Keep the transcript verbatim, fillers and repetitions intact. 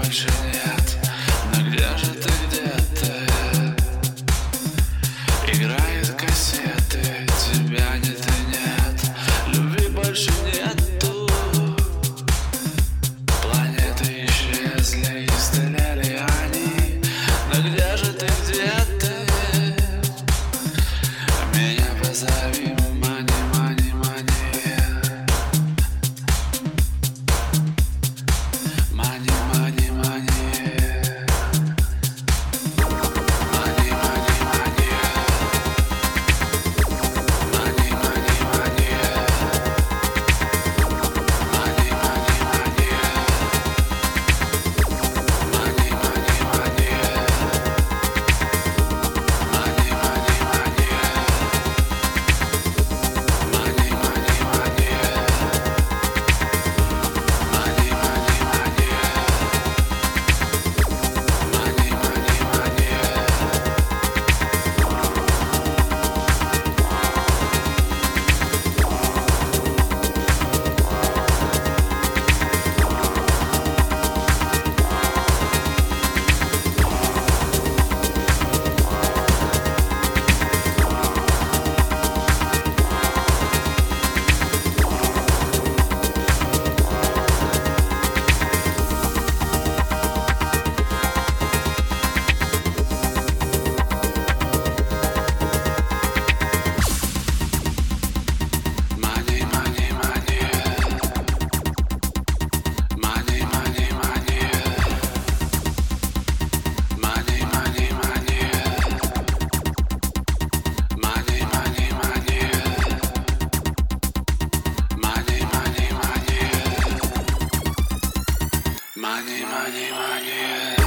больше нет. Но где же ты, где ты? Играют кассеты, тебя нет и нет. Любви больше нету. Планеты исчезли, исцеляли они. Но где же ты, где ты? Меня позови, мани, мани, мани. Мани, мани, мани. Мани, мани, мани. Мани, мани, мани. Мани, мани, мани. Мани, мани, мани. Мани, мани, мани. Мани, мани, мани. Мани, мани, мани. Мани, мани, мани. Мани, мани, мани. Мани, мани, мани. Мани, мани, мани. Мани, мани, мани. Мани, мани, мани. Мани, мани, мани.